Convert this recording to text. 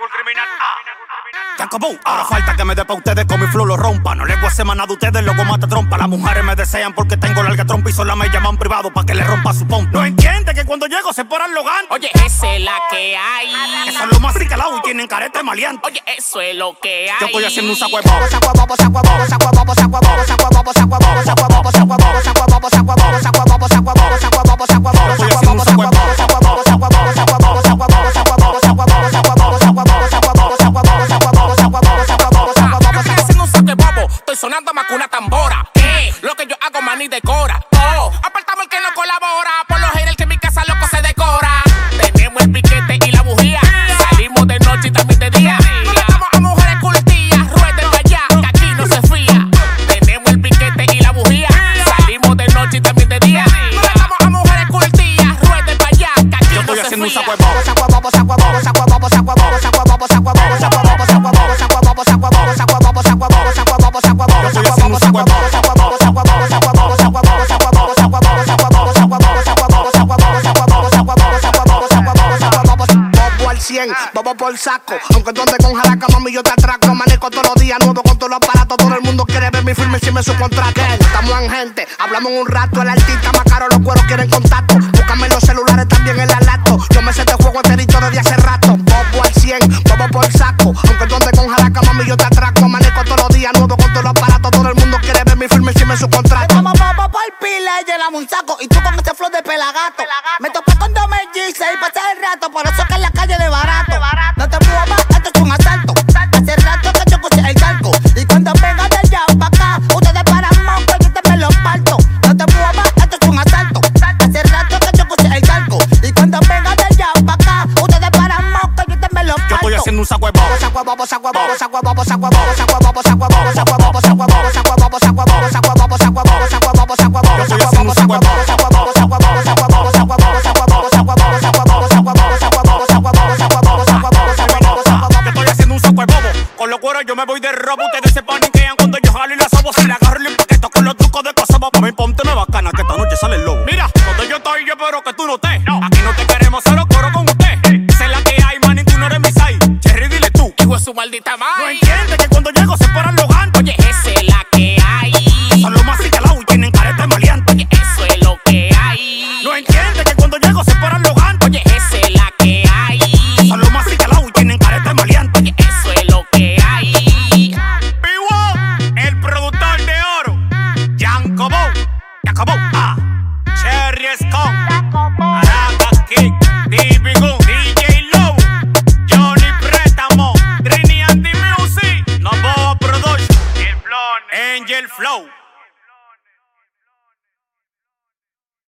Ya acabó, ahora falta que me dé pa' ustedes con mi flow lo rompa. No les voy a hacer más nada de ustedes, luego mata trompa. Las mujeres me desean porque tengo larga trompa y sola me llaman privado pa' que le rompa su pompa. No entiende que cuando llego se paran los gantos. Oye, esa es la que hay. Que son los más ricalados y tienen carete maleante. Oye, eso es lo que hay. Yo estoy haciendo un saco de bobo. Estoy sonando más que una tambora. Lo que yo hago, man, y decora. Apartamos el que no colabora. Por los haters que en mi casa loco se decora. Tenemos el piquete y la bujía. Salimos de noche y también de día. No le damos a mujeres cultillas. Rueden para allá, que aquí no se fía. Tenemos el piquete y la bujía. Salimos de noche y también de día. No le damos a mujeres cultillas. Rueden para allá, que aquí no se fía. Yo estoy haciendo un saco de bobo. Vamos por saco, aunque donde con jalaca, mami, yo te atraco. Manejo todos los días, nuevo con todos los aparatos. Todo el mundo quiere ver mi firme encima su contrato. Estamos en gente, hablamos un rato. El artista más caro, los cueros quieren contacto. Búscame los celulares, también en la laptop. Yo me sé este juego enterito desde hace rato. Bobo al 100, vamos por saco, aunque donde con jalaca, mami, yo te atraco. Manejo todos los días, nuevo con todos los aparatos. Todo el mundo quiere ver mi firme encima su contrato. Vamos por pila y llenamos un saco. Y tú con ese flow de pelagato. Me topé con dos mellizas y pasé el rato. Por eso que en la calle de barato. No te muevas más, esto es un asalto. Hace rato que yo puse el calco. Y cuando venga de allá pa' acá, ustedes paran más, pues yo te me los parto. No te muevas más, esto es un asalto. Hace rato que yo puse el calco. Y cuando venga de allá pa' acá, ustedes paran más, pues yo te me los parto. Yo estoy haciendo un saco de bobo. Con los cueros yo me voy de robo. Ustedes se paniquean cuando yo jalo y la sobo. Si le agarro el empaqueto con los trucos de cosas. Mami, pónteme bacana que esta noche sale el lobo. Mira, cuando yo estoy yo espero que tú no estés. Aquí no te queremos, solo coro con usted. Esa es la que hay, man, y tú no eres mi side. Cherry, dile tú, hijo de su maldita madre. No entiende que cuando llego se paran los gantos. Oye, esa es la que hay. Son los más ricalados y tienen carete maleante. Oye, eso es lo que hay. No entiende que cuando llego se paran los gantos. Oye, esa es la que hay. Son los más ricalados y tienen carete maleante. Oye, eso es lo que hay. El productor de oro, Yankobo, Cherry Scone, Araka King, DJ Gun, DJ Low, Johnny Préstamo, Trini and the Music, Novo Production, Angel Flow.